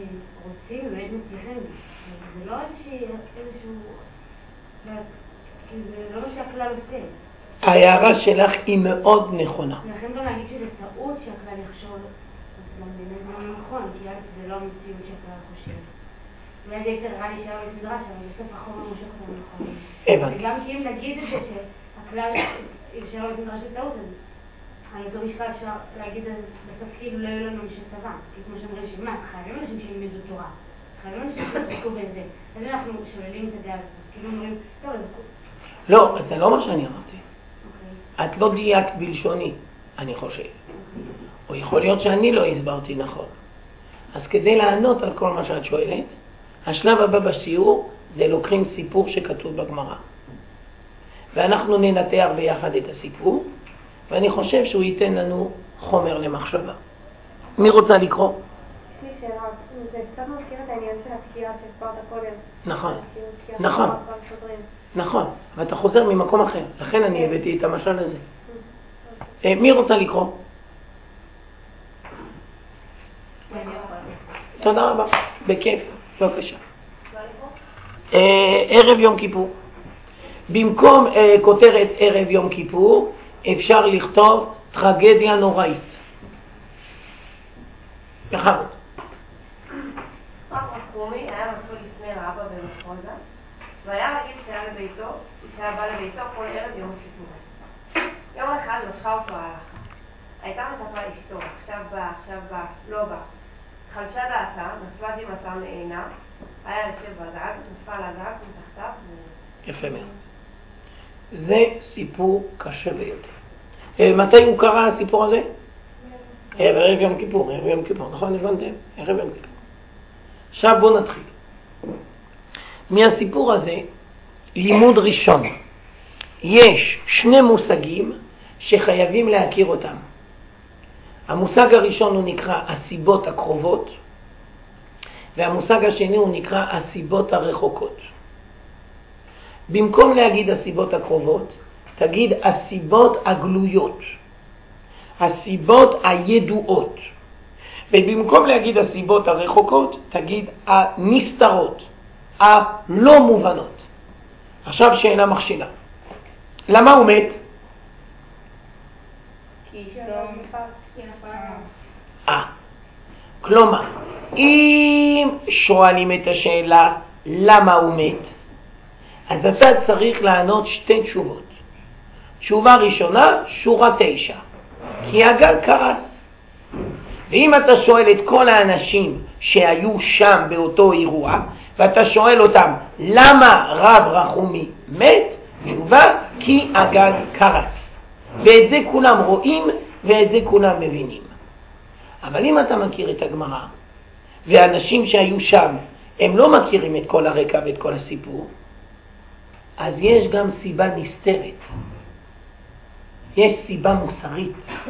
רוצים, באמת מצליחים. זה לא איזשהו... כי זה לא מה שהכלל עושה. ההערה שלך היא מאוד נכונה. לכן גם להגיד שזה טעות שהכלל יחשוב, אז גם באמת לא נכון, כי זה לא המציאות שהכלל חושב. אולי זה יותר רע להישאר בסדרה, אבל בסוף החומר מושך אותנו נכון. הבנתי. וגם כי אם נגיד את זה שהכלל ישאר בסדרה של טעות, אז על אותו משקל אפשר להגיד בסוף כאילו לא יהיו לנו משתבה. כי כמו שאומרים שמה, חייבים אנשים שילמדו תורה. חייבים אנשים שתעסקו בזה. אז אנחנו שוללים את הדעה הזאת. כאילו אומרים, טוב, אז... לא, זה לא מה שאני אמרתי. את לא דייקת בלשוני, אני חושב. או יכול להיות שאני לא הסברתי נכון. אז כדי לענות על כל מה שאת שואלת, השלב הבא בשיעור זה לוקחים סיפור שכתוב בגמרא. ואנחנו ננתח ביחד את הסיפור, ואני חושב שהוא ייתן לנו חומר למחשבה. מי רוצה לקרוא? יש לי שאלה, זה קצת מזכיר את העניין של התקיעה שהסברת קודם. נכון, תקיעה נכון, של שוטרים. נכון, ואתה חוזר ממקום אחר, לכן אני הבאתי את המשל הזה. מי רוצה לקרוא? תודה רבה, בכיף, בבקשה. ערב יום כיפור. במקום כותרת ערב יום כיפור, אפשר לכתוב טרגדיה נוראית. בכבוד. רב רחומי היה מצוי לפני רבא במחוזה, והיה רגיל שהיה בא לביתו כל ערב יום כיפור. יום אחד משכה אותו ההלכה. הייתה מצפה אשתו, עכשיו בא, לא בא. חלשה דעתה, נפלה דמעתה מעינה, היה יושב בגג, נפל לגג מתחתיו יפה מאוד. זה סיפור קשה ביותר. מתי הוא קרא הסיפור הזה? ערב יום כיפור, נכון הבנתם? ערב יום כיפור. עכשיו בואו נתחיל. מהסיפור הזה, לימוד ראשון. יש שני מושגים שחייבים להכיר אותם. המושג הראשון הוא נקרא הסיבות הקרובות, והמושג השני הוא נקרא הסיבות הרחוקות. במקום להגיד הסיבות הקרובות, תגיד הסיבות הגלויות, הסיבות הידועות. ובמקום להגיד הסיבות הרחוקות, תגיד הנסתרות, הלא מובנות. עכשיו שאלה מכשילה. למה הוא מת? כלומר, אם שואלים את השאלה למה הוא מת, אז אתה צריך לענות שתי תשובות. תשובה ראשונה, שורה 9, כי הגג קרס. ואם אתה שואל את כל האנשים שהיו שם באותו אירוע, ואתה שואל אותם למה רב רחומי מת, תשובה, כי הגג קרס. ואת זה כולם רואים ואת זה כולם מבינים. אבל אם אתה מכיר את הגמרא, והאנשים שהיו שם הם לא מכירים את כל הרקע ואת כל הסיפור, אז יש גם סיבה נסתרת. יש סיבה מוסרית.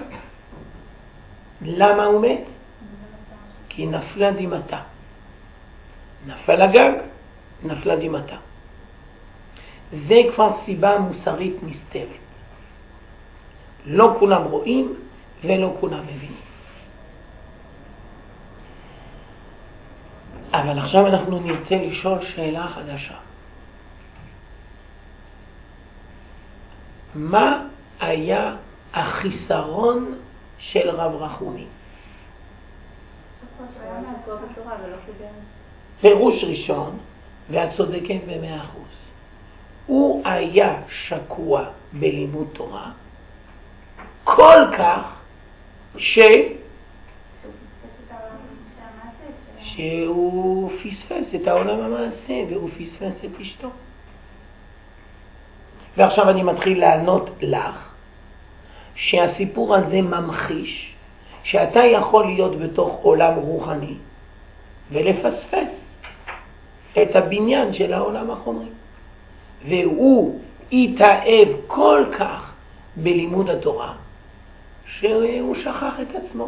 למה הוא מת? כי נפלה דמעתה. נפל הגג, נפלה דמעתה. זה כבר סיבה מוסרית נסתרת. לא כולם רואים ולא כולם מבינים. אבל עכשיו אנחנו נרצה לשאול שאלה חדשה. מה היה החיסרון של רב רחומי? פירוש ראשון, ואת צודקת ב100%. הוא היה שקוע בלימוד תורה כל כך שהוא פספס את העולם המעשה והוא פספס את אשתו. ועכשיו אני מתחיל לענות לך שהסיפור הזה ממחיש שאתה יכול להיות בתוך עולם רוחני ולפספס את הבניין של העולם החומרי. והוא התאהב כל כך בלימוד התורה שהוא שכח את עצמו.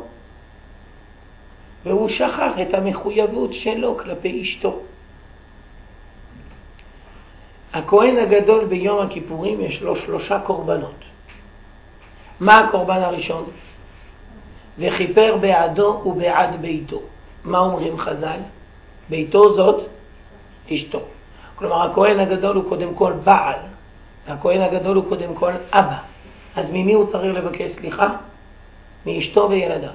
והוא שכח את המחויבות שלו כלפי אשתו. הכהן הגדול ביום הכיפורים יש לו 3 קורבנות. מה הקורבן הראשון? וכיפר בעדו ובעד ביתו. מה אומרים חז"ל? ביתו זאת אשתו. כלומר הכהן הגדול הוא קודם כל בעל, הכהן הגדול הוא קודם כל אבא. אז ממי הוא צריך לבקש סליחה? מאשתו וילדיו.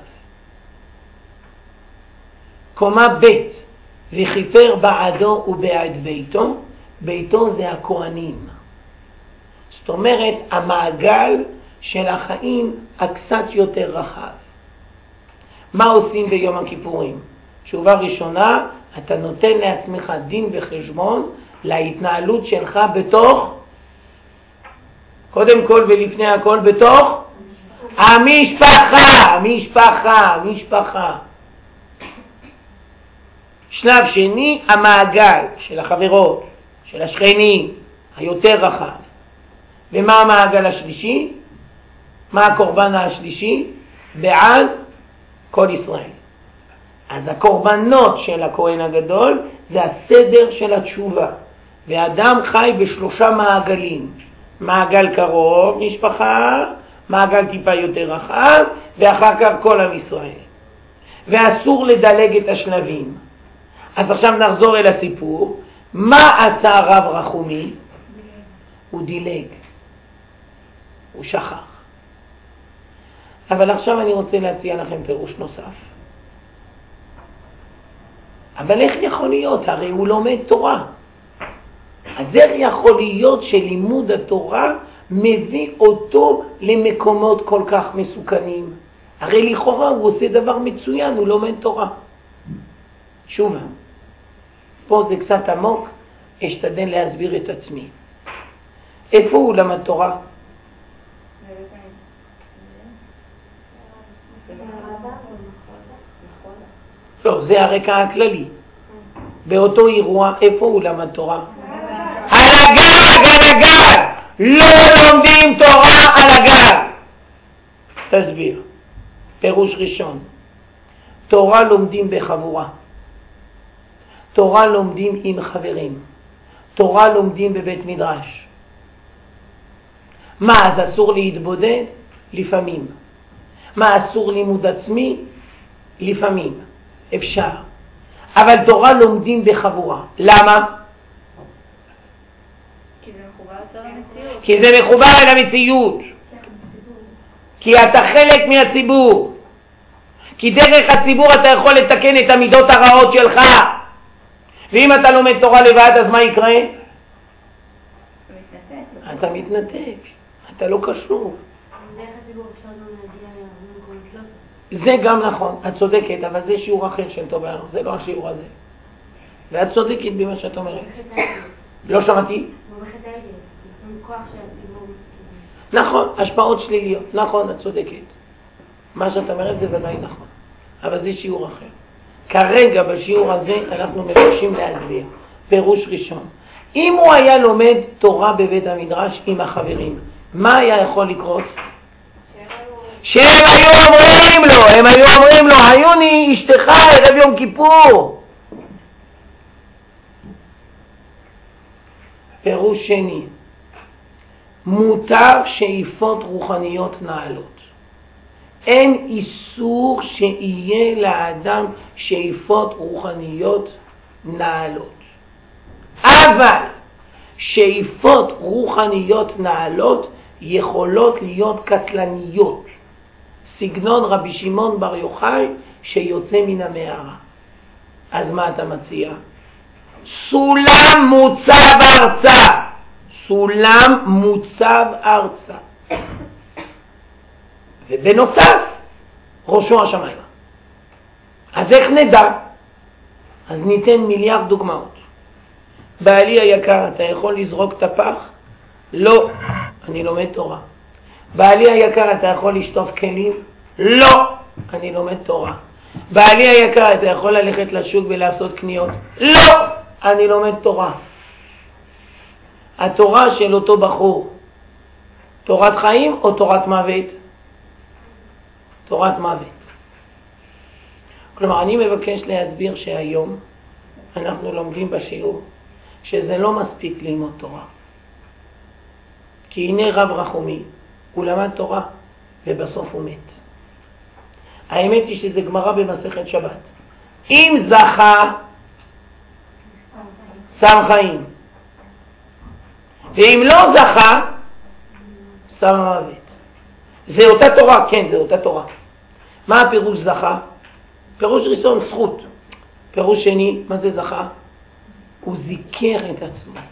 קומה ב' וכיפר בעדו ובעד ביתו. ביתו זה הכהנים. זאת אומרת, המעגל של החיים הקצת יותר רחב. מה עושים ביום הכיפורים? תשובה ראשונה, אתה נותן לעצמך דין וחשבון להתנהלות שלך בתוך, קודם כל ולפני הכל בתוך המשפחה. שלב שני, המעגל של החברות, של השכנים, היותר רחב. ומה המעגל השלישי? מה הקורבן השלישי? בעד כל ישראל. אז הקורבנות של הכהן הגדול זה הסדר של התשובה. ואדם חי בשלושה מעגלים. מעגל קרוב, משפחה, מעגל טיפה יותר רחב, ואחר כך כל עם ישראל. ואסור לדלג את השלבים. אז עכשיו נחזור אל הסיפור. מה עשה הרב רחומי? הוא דילג. הוא שכח. אבל עכשיו אני רוצה להציע לכם פירוש נוסף. אבל איך יכול להיות? הרי הוא לומד תורה. אז איך יכול להיות שלימוד התורה מביא אותו למקומות כל כך מסוכנים? הרי לכאורה הוא עושה דבר מצוין, הוא לומד תורה. שוב, פה זה קצת עמוק, אשתדל להסביר את עצמי. איפה הוא למד תורה? לא, זה הרקע הכללי. באותו אירוע, איפה הוא למד תורה? על הגג! לא לומדים תורה על הגג! תסביר. פירוש ראשון. תורה לומדים בחבורה. תורה לומדים עם חברים. תורה לומדים בבית מדרש. מה, אז אסור להתבודד? לפעמים. מה, אסור לימוד עצמי? לפעמים. אפשר. אבל תורה לומדים בחבורה. למה? כי זה מחובר אל המציאות. כי אתה חלק מהציבור. כי דרך הציבור אתה יכול לתקן את המידות הרעות שלך. ואם אתה לומד תורה לבד, אז מה יקרה? אתה מתנתק. אתה לא קשור. דרך הציבור אפשר לא להגיע למקומות לא. זה גם נכון, את צודקת, אבל זה שיעור אחר של טובה, זה לא השיעור הזה. ואת צודקת במה שאת אומרת. לא שמעתי? בחטא העגל, כוח של הציבור. נכון, השפעות שליליות, נכון, את צודקת. מה שאת אומרת זה ודאי נכון, אבל זה שיעור אחר. כרגע בשיעור הזה אנחנו מבקשים להסביר. פירוש ראשון, אם הוא היה לומד תורה בבית המדרש עם החברים, מה היה יכול לקרות? שהם היו אומרים לו, היוני אשתך ערב יום כיפור. פירוש שני, מותר שאיפות רוחניות נעלות. אין איסור שיהיה לאדם שאיפות רוחניות נעלות. אבל שאיפות רוחניות נעלות יכולות להיות קטלניות. סגנון רבי שמעון בר יוחאי שיוצא מן המערה. אז מה אתה מציע? סולם מוצב ארצה. סולם מוצב ארצה. ובנוסף, ראשו השמיים. אז איך נדע? אז ניתן מיליארד דוגמאות. בעלי היקר, אתה יכול לזרוק את הפח? לא, אני לומד תורה. בעלי היקר, אתה יכול לשטוף כלים? לא, אני לומד תורה. בעלי היקר, אתה יכול ללכת לשוק ולעשות קניות? לא, אני לומד תורה. התורה של אותו בחור, תורת חיים או תורת מוות? תורת מוות. כלומר, אני מבקש להסביר שהיום אנחנו לומדים בשיעור שזה לא מספיק ללמוד תורה. כי הנה רב רחומי, הוא למד תורה ובסוף הוא מת. האמת היא שזה גמרא במסכת שבת. אם זכה, שם חיים. ואם לא זכה, שם המוות. זה אותה תורה, כן, זה אותה תורה. מה הפירוש זכה? פירוש ראשון, זכות. פירוש שני, מה זה זכה? הוא זיקר את עצמו.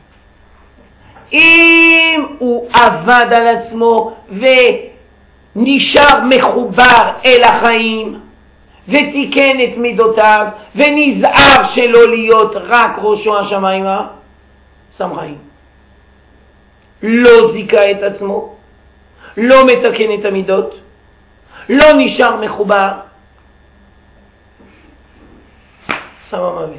אם הוא עבד על עצמו ונשאר מחובר אל החיים ותיקן את מידותיו ונזהר שלא להיות רק ראשו השמיימה, שם חיים. לא זיקה את עצמו, לא מתקן את המידות, לא נשאר מחובר, שם המוות.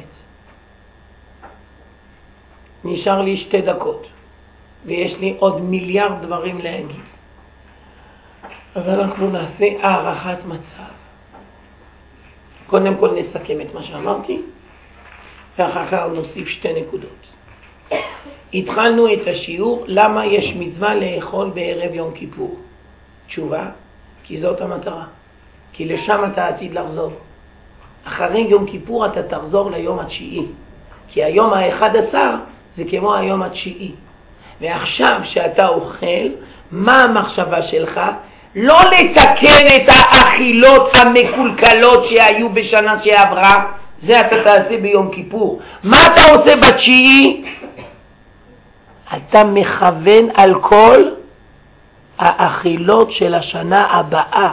נשאר לי 2 דקות ויש לי עוד מיליארד דברים להגיד, אבל אנחנו נעשה הערכת מצב. קודם כל נסכם את מה שאמרתי ואחר כך נוסיף 2 נקודות. התחלנו את השיעור למה יש מצווה לאכול בערב יום כיפור. תשובה, כי זאת המטרה, כי לשם אתה עתיד לחזור. אחרי יום כיפור אתה תחזור ליום התשיעי, כי היום ה-11 זה כמו היום התשיעי. ועכשיו שאתה אוכל, מה המחשבה שלך? לא לתקן את האכילות המקולקלות שהיו בשנה שעברה, זה אתה תעשה ביום כיפור. מה אתה עושה בתשיעי? אתה מכוון על כל האכילות של השנה הבאה.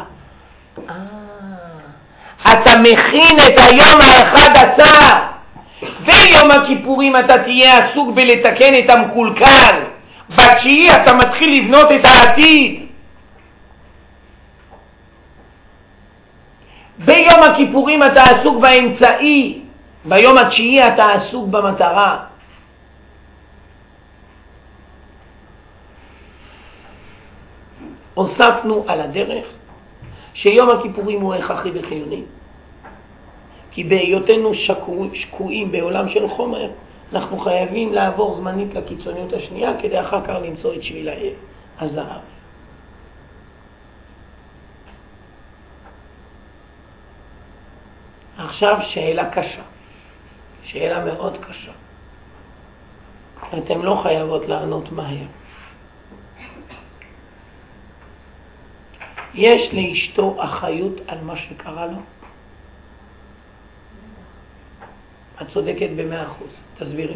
אתה מכין את היום ה-11. ביום הכיפורים אתה תהיה עסוק בלתקן את המקולקל. בתשיעי אתה מתחיל לבנות את העתיד. ביום הכיפורים אתה עסוק באמצעי. ביום התשיעי אתה עסוק במטרה. הוספנו על הדרך שיום הכיפורים הוא הכרחי וחיוני, כי בהיותנו שקועים בעולם של חומר אנחנו חייבים לעבור זמנית לקיצוניות השנייה כדי אחר כך למצוא את שביל הזהב. עכשיו שאלה קשה, שאלה מאוד קשה, אתם לא חייבות לענות מהר. יש לאשתו אחריות על מה שקרה לו? את צודקת ב100%. תסבירי.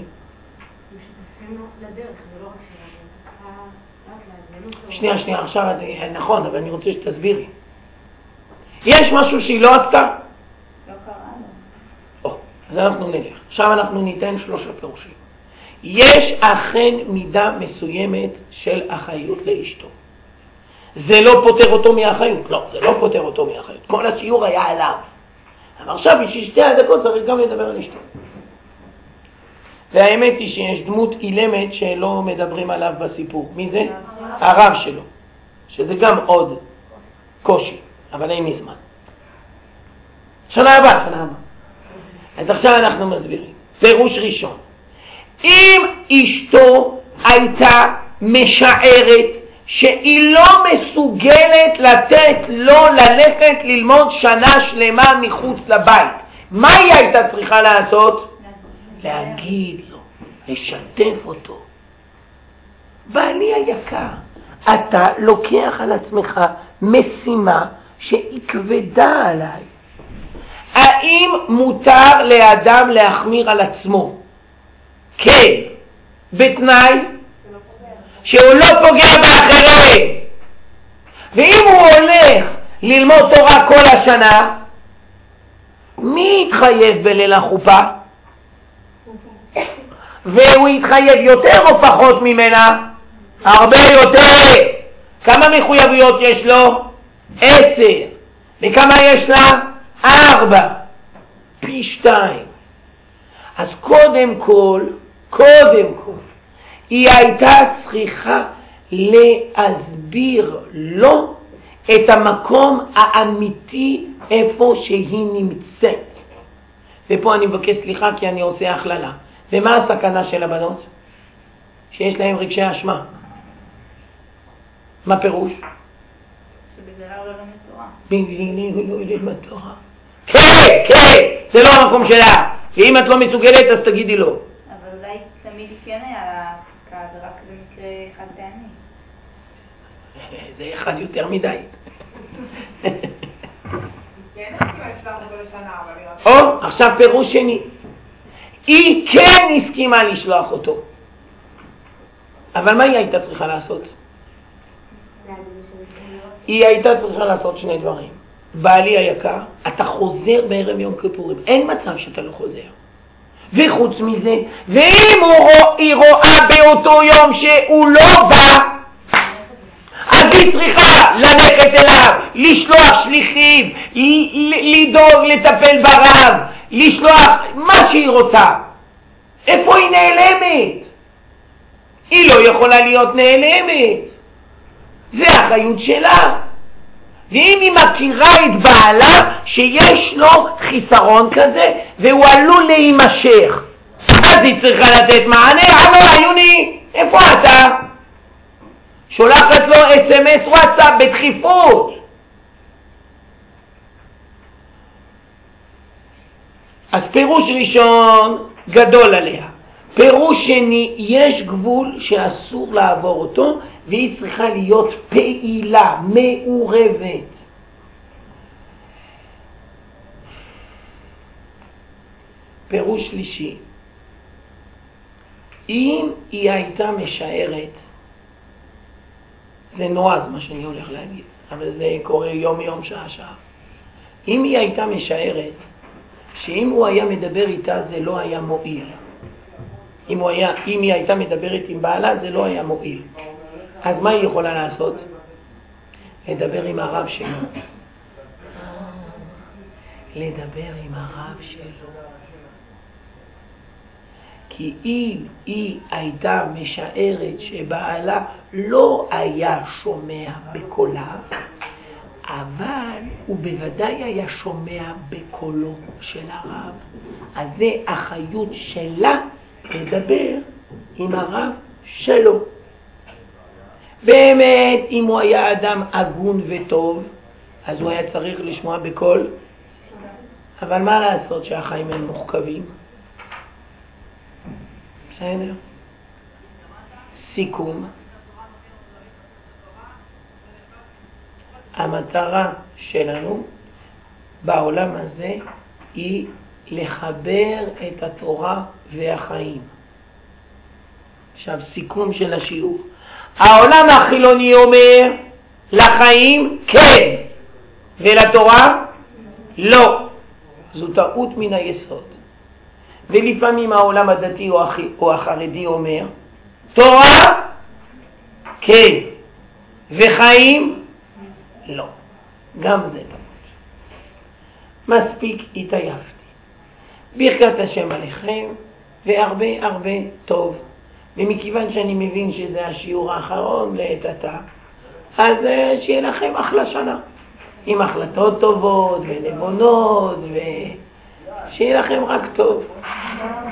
שנייה, עכשיו נכון, אבל אני רוצה שתסבירי. יש משהו שהיא לא עשתה? לא קרה לו. אז אנחנו נלך. עכשיו אנחנו ניתן 3 פירושים. יש אכן מידה מסוימת של אחריות לאשתו. זה לא פותר אותו מהאחריות. לא, זה לא פותר אותו מהאחריות. כל השיעור היה עליו. אבל עכשיו בשביל 2 דקות צריך גם לדבר על אשתו. והאמת היא שיש דמות אילמת שלא מדברים עליו בסיפור. מי זה? הרב שלו. שזה גם עוד קושי, אבל אין מזמן. שנה הבאה. אז עכשיו אנחנו מסבירים. פירוש ראשון. אם אשתו הייתה משערת שהיא לא מסוגלת לתת לו ללכת ללמוד שנה שלמה מחוץ לבית, מה היא הייתה צריכה לעשות? להגיד לו, לשתף אותו. בעלי היקר, אתה לוקח על עצמך משימה שהיא כבדה עליי. האם מותר לאדם להחמיר על עצמו? כן, בתנאי שהוא לא פוגע באחרים. ואם הוא הולך ללמוד תורה כל השנה, מי יתחייב בליל החופה? והוא יתחייב יותר או פחות ממנה? הרבה יותר. כמה מחויבויות יש לו? 10. וכמה יש לה? 4. פי 2. אז קודם כל, היא הייתה צריכה להסביר לו את המקום האמיתי איפה שהיא נמצאת. ופה אני מבקש סליחה כי אני עושה הכללה. ומה הסכנה של הבנות? שיש להם רגשי אשמה. מה פירוש? שבגללה הוא לא לומד תורה. בגללי הוא לא ילמד תורה. כן, זה לא המקום שלה. ואם את לא מסוגלת אז תגידי לו. אבל אולי תמיד כן היה לה הפסקה, זה רק במקרה זה אחד יותר מדי. כן, הסכימה לשלוח אותו לשנה, אבל היא או, עכשיו פירוש שני. היא כן הסכימה לשלוח אותו. אבל מה היא הייתה צריכה לעשות? היא הייתה צריכה לעשות שני דברים. בעלי היקר, אתה חוזר בערב יום כיפורים. אין מצב שאתה לא חוזר. וחוץ מזה, ואם היא רואה באותו יום שהוא לא בא, אז היא צריכה ללכת אליו, לשלוח שליחים, לדאוג, לטפל ברב, לשלוח מה שהיא רוצה. איפה היא נעלמת? היא לא יכולה להיות נעלמת. זה האחריות שלה. ואם היא מכירה את בעלה שיש לו חיסרון כזה והוא עלול להימשך, אז היא צריכה לתת מענה. הלו, יוני, איפה אתה? שולחת לו SMS וואטסאפ בדחיפות. אז פירוש ראשון גדול עליה. פירוש שני, יש גבול שאסור לעבור אותו, והיא צריכה להיות פעילה, מעורבת. פירוש שלישי, אם היא הייתה משערת, זה נועז מה שאני הולך להגיד, אבל זה קורה יום יום, שעה שעה. אם היא הייתה משערת, שאם הוא היה מדבר איתה זה לא היה מועיל. אם היא הייתה מדברת עם בעלה זה לא היה מועיל. אז מה היא יכולה לעשות? לדבר עם הרב שלו. לדבר עם הרב שלו. כי אם היא הייתה משערת שבעלה לא היה שומע בקולה, אבל הוא בוודאי היה שומע בקולו של הרב, אז זה אחריות שלה לדבר עם הרב שלו. באמת, אם הוא היה אדם הגון וטוב, אז הוא היה צריך לשמוע בקול. אבל מה לעשות שהחיים הם מורכבים? בסדר? סיכום. המטרה שלנו בעולם הזה היא לחבר את התורה והחיים. עכשיו סיכום של השיעור. העולם החילוני אומר לחיים כן ולתורה לא. זו טעות מן היסוד. ולפעמים העולם הדתי או החרדי אומר תורה כן וחיים לא. גם זה טעות. מספיק התעייפתי. ברכת השם עליכם והרבה הרבה טוב. ומכיוון שאני מבין שזה השיעור האחרון לעת עתה, אז שיהיה לכם אחלה שנה. עם החלטות טובות ונבונות, ושיהיה לכם רק טוב.